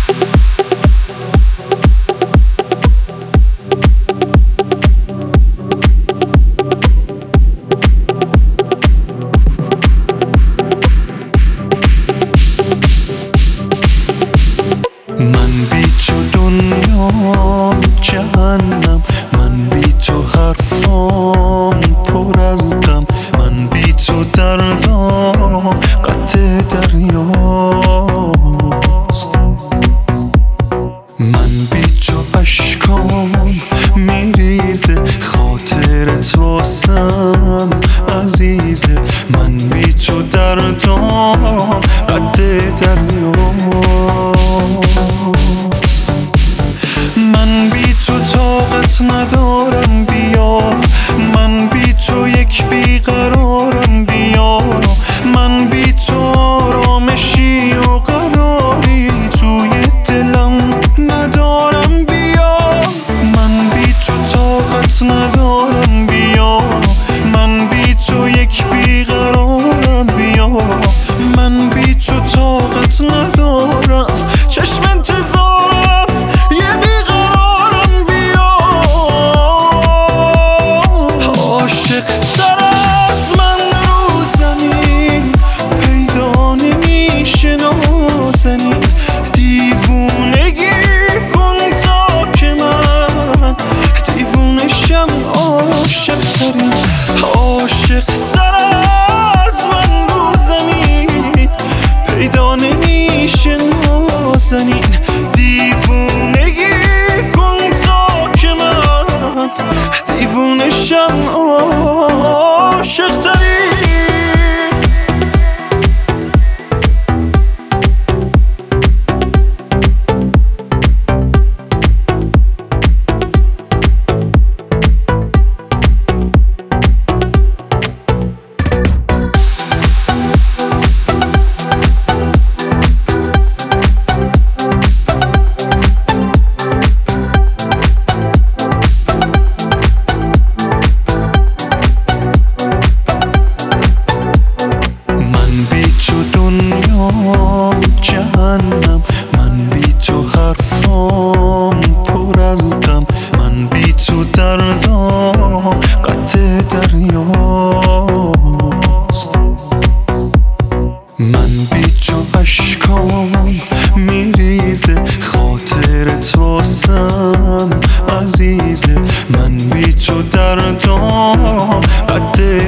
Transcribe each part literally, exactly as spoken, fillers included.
من بی تو دنیام جهنم، من بی تو حرفام پر از غم، من بی تو دردام قطع دریاست، من بی تو اشکام میریزه، خاطرت واسم عزیزه، من بی تو دردام قطع دریاست، من بی تو طاقت ندارم بیا، من بی تو یک بیقرارم بیا، من بی تو آرامشی و قراری توی دلم ندارم بیا، من بی تو طاقت ندارم بیا، من بی تو یک بیقرارم بیا، من بی تو طاقت ندارم، چشم انتظارم یه بیقرارم بیا، عاشق تر از من رو زمین پیدا نمیشه نازنین، دیوونگی کن تا که من دیوونشم، عاشق ترین عاشق تر از من رو زمین پیدا نمیشه نازنین، دیوونگی کن تا که من دیوونشم، عاشق ترین. جهنم، من بی تو حرفام پر از غم، من بی تو دردام قطع دریاست، من بی تو اشکام میریزه، خاطرت واسم عزیزه، من بی تو دردام قطع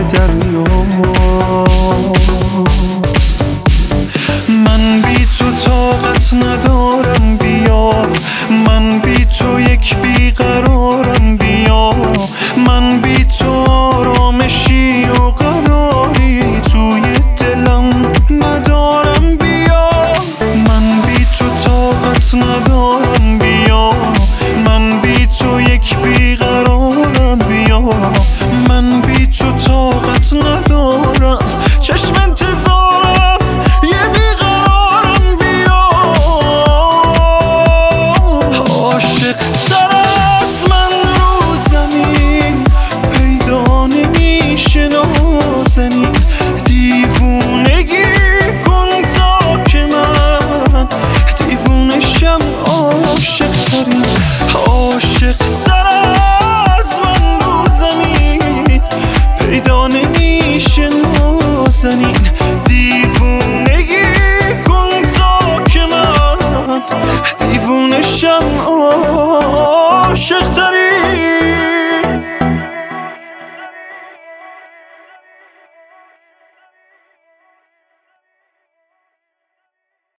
دریاست، من بی تو طاقت ندارم بیا، من بی تو یک بیقرارم بیا، من بی تو آرامشی و قراری توی دلم ندارم بیا، من بی تو طاقت ندارم بیا، من بی تو یک بیقرارم بیا، من بی تو طاقت ندارم، چشم انتظارم یه بیقرارم بیا، عاشق تر از من رو زمین پیدا نمیشه نازنین، دیوونگی کن تا که من دیوونشم، عاشق ترین عاشق تر از من رو زمین پیدا نمیشه نازنین، دیوونگی کن تا که من دیوونشم، عاشق ترین.